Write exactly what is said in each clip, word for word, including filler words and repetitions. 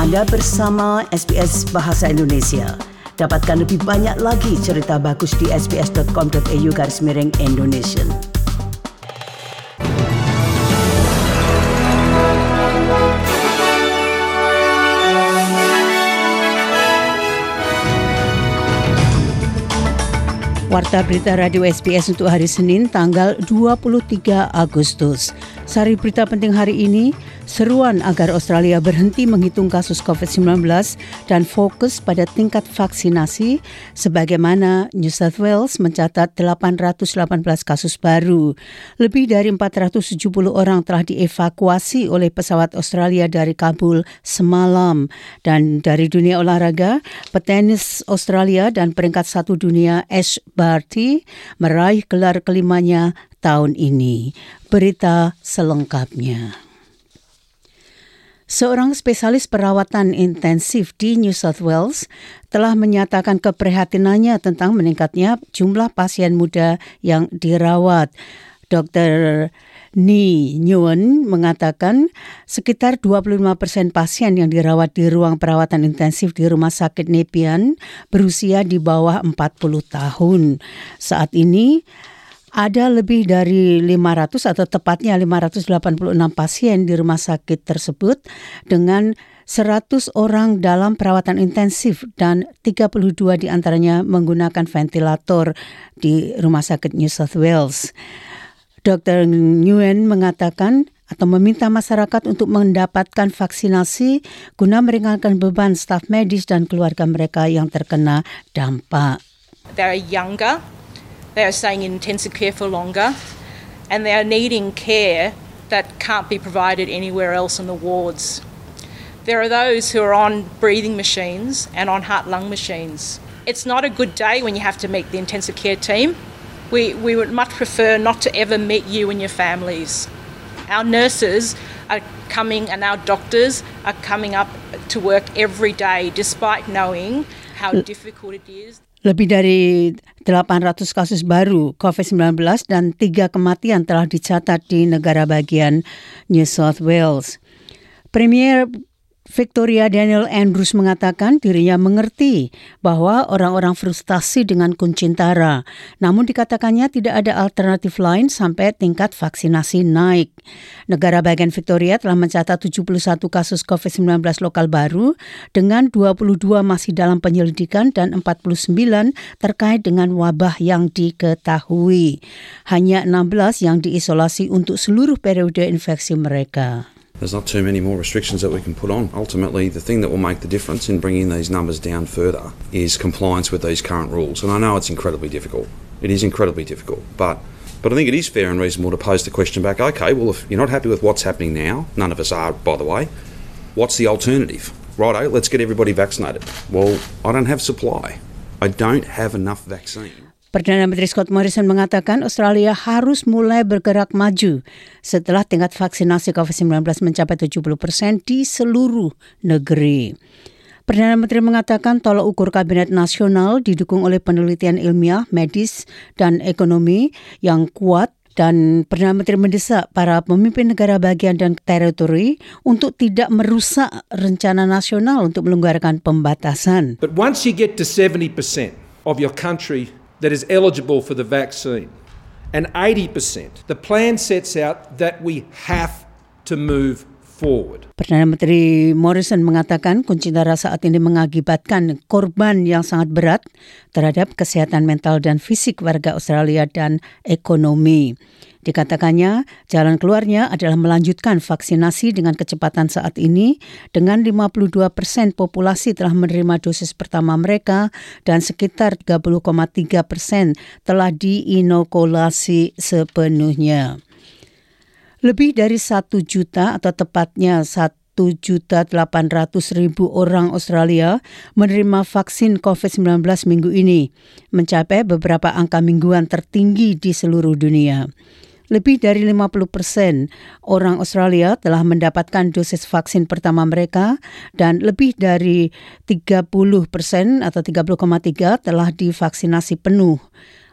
Anda bersama S B S Bahasa Indonesia. Dapatkan lebih banyak lagi cerita bagus di sbs.com.au garis miring Indonesian. Warta Berita Radio S B S untuk hari Senin tanggal dua puluh tiga Agustus. Sari berita penting hari ini, seruan agar Australia berhenti menghitung kasus covid sembilan belas dan fokus pada tingkat vaksinasi sebagaimana New South Wales mencatat delapan ratus delapan belas kasus baru. Lebih dari empat ratus tujuh puluh orang telah dievakuasi oleh pesawat Australia dari Kabul semalam. Dan dari dunia olahraga, petenis Australia dan peringkat satu dunia Ash Barty meraih gelar kelimanya tahun ini. Berita selengkapnya. Seorang spesialis perawatan intensif di New South Wales telah menyatakan keprihatinannya tentang meningkatnya jumlah pasien muda yang dirawat. Doktor Ni Nguyen mengatakan sekitar dua puluh lima persen pasien yang dirawat di ruang perawatan intensif di Rumah Sakit Nepean berusia di bawah empat puluh tahun. Saat ini ada lebih dari lima ratus atau tepatnya lima ratus delapan puluh enam pasien di rumah sakit tersebut dengan seratus orang dalam perawatan intensif dan tiga puluh dua di antaranya menggunakan ventilator di Rumah Sakit New South Wales. Doktor Nguyen mengatakan atau meminta masyarakat untuk mendapatkan vaksinasi guna meringankan beban staf medis dan keluarga mereka yang terkena dampak. They're younger, they are staying in intensive care for longer, and they are needing care that can't be provided anywhere else in the wards. There are those who are on breathing machines and on heart-lung machines. It's not a good day when you have to meet the intensive care team. We, we would much prefer not to ever meet you and your families. Our nurses are coming and our doctors are coming up to work every day despite knowing how difficult it is. Lebih dari delapan ratus kasus baru covid sembilan belas dan tiga kematian telah dicatat di negara bagian New South Wales. Premier Victoria Daniel Andrews mengatakan dirinya mengerti bahwa orang-orang frustasi dengan kuncintara. Namun dikatakannya tidak ada alternatif lain sampai tingkat vaksinasi naik. Negara bagian Victoria telah mencatat tujuh puluh satu kasus covid sembilan belas lokal baru dengan dua puluh dua masih dalam penyelidikan dan empat puluh sembilan terkait dengan wabah yang diketahui. Hanya enam belas yang diisolasi untuk seluruh periode infeksi mereka. There's not too many more restrictions that we can put on. Ultimately, the thing that will make the difference in bringing these numbers down further is compliance with these current rules. And I know it's incredibly difficult. It is incredibly difficult. But but I think it is fair and reasonable to pose the question back, okay, well, if you're not happy with what's happening now, none of us are, by the way, what's the alternative? Righto, let's get everybody vaccinated. Well, I don't have supply. I don't have enough vaccine. Perdana Menteri Scott Morrison mengatakan Australia harus mulai bergerak maju setelah tingkat vaksinasi covid sembilan belas mencapai tujuh puluh persen di seluruh negeri. Perdana Menteri mengatakan tolak ukur Kabinet Nasional didukung oleh penelitian ilmiah, medis, dan ekonomi yang kuat. Dan Perdana Menteri mendesak para pemimpin negara bagian dan teritori untuk tidak merusak rencana nasional untuk melonggarkan pembatasan. But once you get to seventy percent of your country that is eligible for the vaccine, and eighty percent, the plan sets out that we have to move forward. Perdana Menteri Morrison mengatakan kuncintara saat ini mengakibatkan korban yang sangat berat terhadap kesehatan mental dan fisik warga Australia dan ekonomi. Dikatakannya, jalan keluarnya adalah melanjutkan vaksinasi dengan kecepatan saat ini dengan lima puluh dua persen populasi telah menerima dosis pertama mereka dan sekitar tiga puluh koma tiga persen telah diinokulasi sepenuhnya. Lebih dari satu juta atau tepatnya satu juta delapan ratus ribu orang Australia menerima vaksin covid sembilan belas minggu ini, mencapai beberapa angka mingguan tertinggi di seluruh dunia. Lebih dari lima puluh persen orang Australia telah mendapatkan dosis vaksin pertama mereka dan lebih dari tiga puluh persen atau tiga puluh koma tiga telah divaksinasi penuh.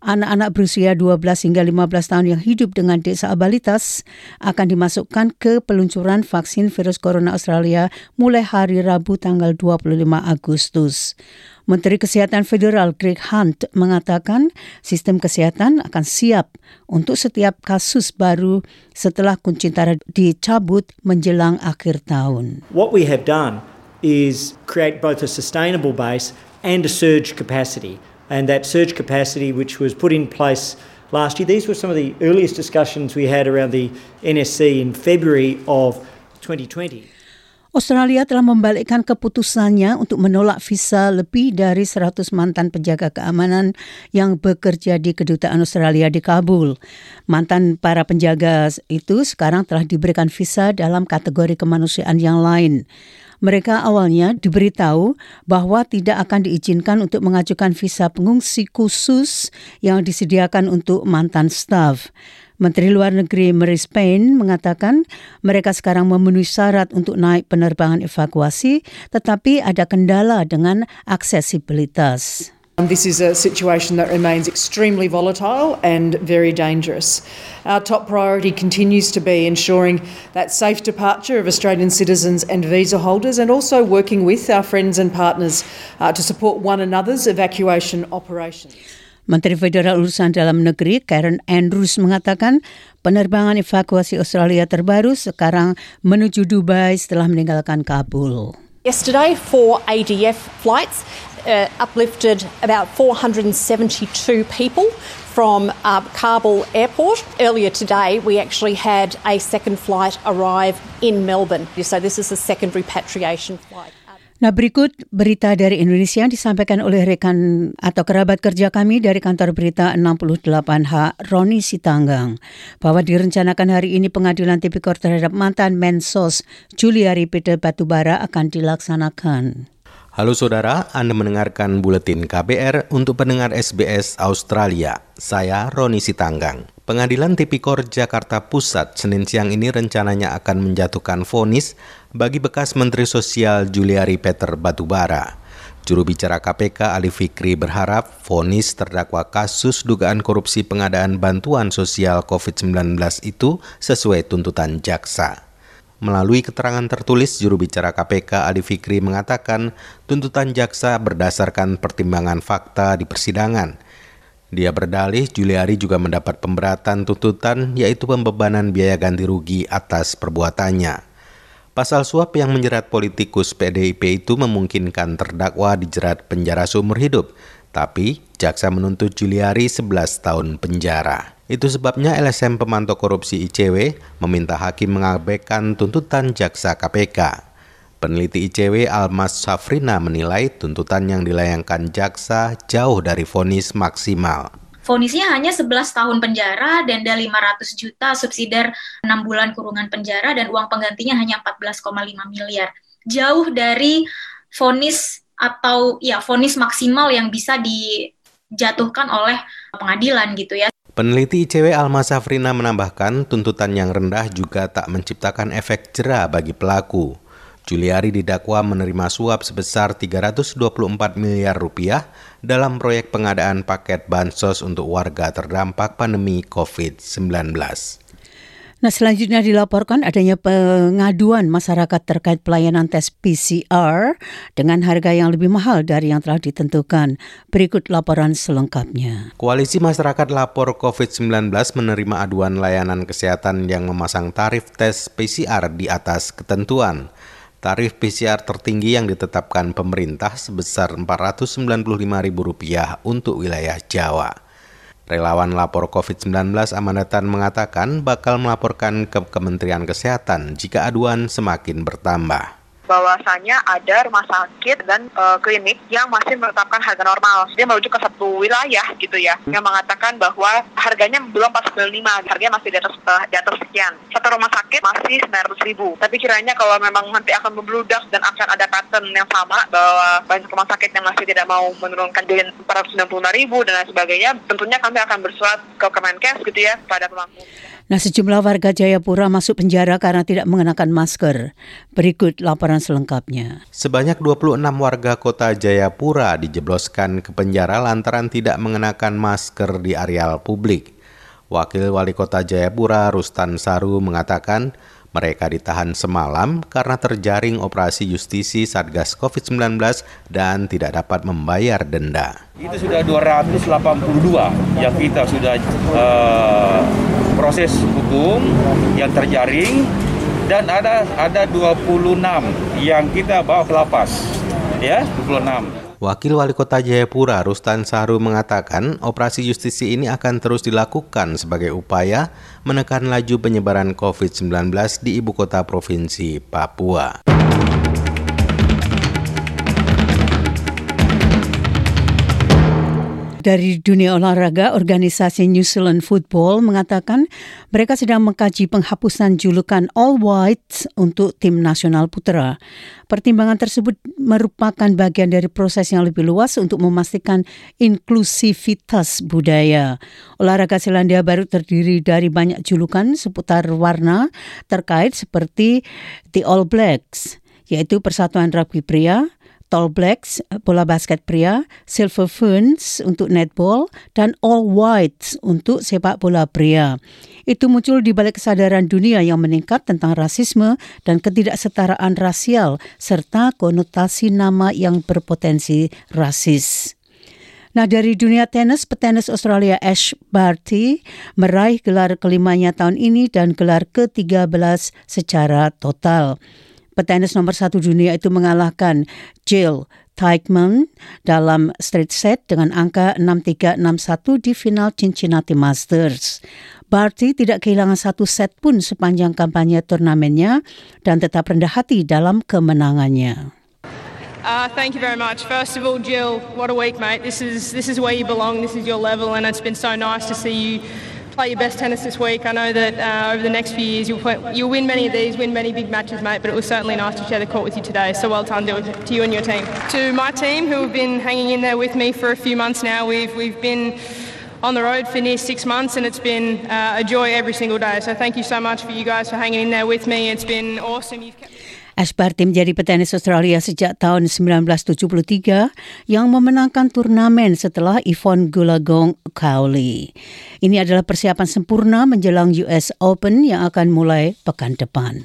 Anak-anak berusia dua belas hingga lima belas tahun yang hidup dengan disabilitas akan dimasukkan ke peluncuran vaksin virus corona Australia mulai hari Rabu tanggal dua puluh lima Agustus. Menteri Kesihatan Federal Greg Hunt mengatakan sistem kesihatan akan siap untuk setiap kasus baru setelah kunci intara dicabut menjelang akhir tahun. What we have done is create both a sustainable base and a surge capacity. And that surge capacity which was put in place last year, these were some of the earliest discussions we had around the N S C in February of twenty twenty. Australia telah membalikkan keputusannya untuk menolak visa lebih dari seratus mantan penjaga keamanan yang bekerja di kedutaan Australia di Kabul. Mantan para penjaga itu sekarang telah diberikan visa dalam kategori kemanusiaan yang lain. Mereka awalnya diberitahu bahwa tidak akan diizinkan untuk mengajukan visa pengungsi khusus yang disediakan untuk mantan staf. Menteri Luar Negeri Marise Payne mengatakan mereka sekarang memenuhi syarat untuk naik penerbangan evakuasi, tetapi ada kendala dengan aksesibilitas. This is a situation that remains extremely volatile and very dangerous. Our top priority continues to be ensuring that safe departure of Australian citizens and visa holders, and also working with our friends and partners uh, to support one another's evacuation operations. Menteri Federal Urusan Dalam Negeri Karen Andrews mengatakan penerbangan evakuasi Australia terbaru sekarang menuju Dubai setelah meninggalkan Kabul. Yesterday, four A D F flights uh, uplifted about four hundred seventy-two people from uh, Kabul airport. Earlier today, we actually had a second flight arrive in Melbourne. So this is a second repatriation flight. Nah, berikut berita dari Indonesia yang disampaikan oleh rekan atau kerabat kerja kami dari kantor berita enam puluh delapan H, Roni Sitanggang, bahwa direncanakan hari ini pengadilan tipikor terhadap mantan Mensos Juliari Peter Batubara akan dilaksanakan. Halo saudara, Anda mendengarkan Buletin K B R untuk pendengar S B S Australia. Saya Roni Sitanggang. Pengadilan Tipikor Jakarta Pusat Senin siang ini rencananya akan menjatuhkan vonis bagi bekas Menteri Sosial Juliari Peter Batubara. Juru bicara K P K Ali Fikri berharap vonis terdakwa kasus dugaan korupsi pengadaan bantuan sosial covid sembilan belas itu sesuai tuntutan jaksa. Melalui keterangan tertulis, juru bicara K P K Ali Fikri mengatakan tuntutan jaksa berdasarkan pertimbangan fakta di persidangan. Dia berdalih Juliari juga mendapat pemberatan tuntutan, yaitu pembebanan biaya ganti rugi atas perbuatannya. Pasal suap yang menjerat politikus P D I P itu memungkinkan terdakwa dijerat penjara seumur hidup, tapi jaksa menuntut Juliari sebelas tahun penjara. Itu sebabnya L S M pemantau korupsi I C W meminta hakim mengabaikan tuntutan jaksa K P K. Peneliti I C W Almas Safrina menilai tuntutan yang dilayangkan jaksa jauh dari vonis maksimal. Vonisnya hanya sebelas tahun penjara, denda lima ratus juta, subsidiar enam bulan kurungan penjara, dan uang penggantinya hanya empat belas koma lima miliar. Jauh dari vonis atau ya vonis maksimal yang bisa dijatuhkan oleh pengadilan gitu ya. Peneliti I C W Almas Safrina menambahkan tuntutan yang rendah juga tak menciptakan efek jera bagi pelaku. Juliari didakwa menerima suap sebesar tiga ratus dua puluh empat miliar rupiah dalam proyek pengadaan paket bansos untuk warga terdampak pandemi covid sembilan belas. Nah, selanjutnya dilaporkan adanya pengaduan masyarakat terkait pelayanan tes P C R dengan harga yang lebih mahal dari yang telah ditentukan. Berikut laporan selengkapnya. Koalisi Masyarakat Lapor covid sembilan belas menerima aduan layanan kesehatan yang memasang tarif tes P C R di atas ketentuan. Tarif P C R tertinggi yang ditetapkan pemerintah sebesar empat ratus sembilan puluh lima ribu rupiah untuk wilayah Jawa. Relawan Lapor covid sembilan belas Amanatan mengatakan bakal melaporkan ke Kementerian Kesehatan jika aduan semakin bertambah. Bahwasanya ada rumah sakit dan uh, klinik yang masih menetapkan harga normal. Dia merujuk ke satu wilayah gitu ya, yang mengatakan bahwa harganya belum empat ratus sembilan puluh lima, harganya masih di atas uh, di atas sekian. Satu rumah sakit masih sembilan ratus ribu. Tapi kiranya kalau memang nanti akan membludak dan akan ada pattern yang sama bahwa banyak rumah sakit yang masih tidak mau menurunkan di empat ratus sembilan puluh lima ribu dan lain sebagainya, tentunya kami akan bersurat ke Kemenkes gitu ya pada pemangku. Nah, sejumlah warga Jayapura masuk penjara karena tidak mengenakan masker. Berikut laporan selengkapnya. Sebanyak dua puluh enam warga kota Jayapura dijebloskan ke penjara lantaran tidak mengenakan masker di areal publik. Wakil Wali Kota Jayapura, Rustan Saru, mengatakan mereka ditahan semalam karena terjaring operasi justisi Satgas covid sembilan belas dan tidak dapat membayar denda. Itu sudah dua ratus delapan puluh dua yang kita sudah uh, proses hukum yang terjaring, dan ada ada dua puluh enam yang kita bawa ke lapas. Ya, dua puluh enam. Wakil Wali Kota Jayapura, Rustan Saru, mengatakan operasi justisi ini akan terus dilakukan sebagai upaya menekan laju penyebaran covid sembilan belas di ibu kota provinsi Papua. Dari dunia olahraga, organisasi New Zealand Football mengatakan mereka sedang mengkaji penghapusan julukan All Whites untuk tim nasional putra. Pertimbangan tersebut merupakan bagian dari proses yang lebih luas untuk memastikan inklusivitas budaya. Olahraga Selandia Baru terdiri dari banyak julukan seputar warna terkait seperti The All Blacks, yaitu Persatuan Rugby Pria, Tall Blacks, bola basket pria, Silver Ferns untuk netball, dan All Whites untuk sepak bola pria. Itu muncul di balik kesadaran dunia yang meningkat tentang rasisme dan ketidaksetaraan rasial, serta konotasi nama yang berpotensi rasis. Nah, dari dunia tenis, petenis Australia Ash Barty meraih gelar kelimanya tahun ini dan gelar ke tiga belas secara total. Petenis nomor satu dunia itu mengalahkan Jill Teichmann dalam straight set dengan angka enam tiga enam satu di final Cincinnati Masters. Barty tidak kehilangan satu set pun sepanjang kampanye turnamennya dan tetap rendah hati dalam kemenangannya. Uh, thank you very much. First of all, Jill, what a week, mate. This is this is where you belong. This is your level, and it's been so nice to see you play your best tennis this week. I know that uh, over the next few years you'll play, you'll win many of these, win many big matches, mate, but it was certainly nice to share the court with you today. So well done to, to you and your team. To my team who have been hanging in there with me for a few months now, we've we've been on the road for near six months and it's been uh, a joy every single day. So thank you so much for you guys for hanging in there with me. It's been awesome. You've kept... Ash Barty menjadi petenis Australia sejak tahun sembilan belas tujuh puluh tiga yang memenangkan turnamen setelah Yvonne Goolagong Cowley. Ini adalah persiapan sempurna menjelang U S Open yang akan mulai pekan depan.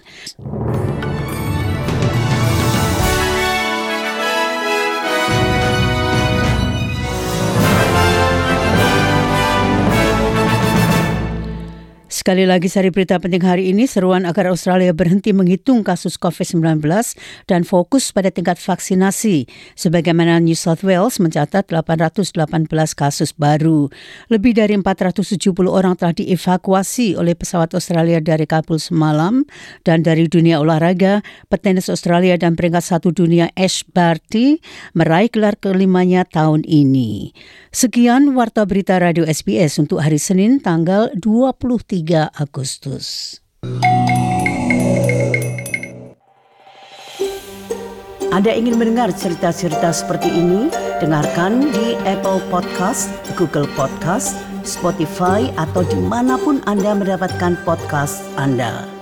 Sekali lagi sari berita penting hari ini, seruan agar Australia berhenti menghitung kasus covid sembilan belas dan fokus pada tingkat vaksinasi. Sebagaimana New South Wales mencatat delapan ratus delapan belas kasus baru. Lebih dari empat ratus tujuh puluh orang telah dievakuasi oleh pesawat Australia dari Kabul semalam. Dan dari dunia olahraga, petenis Australia dan peringkat satu dunia Ash Barty meraih gelar kelimanya tahun ini. Sekian Warta Berita Radio S B S untuk hari Senin tanggal dua puluh tiga Agustus. Anda ingin mendengar cerita-cerita seperti ini? Dengarkan di Apple Podcast, Google Podcast, Spotify, atau dimanapun Anda mendapatkan podcast Anda.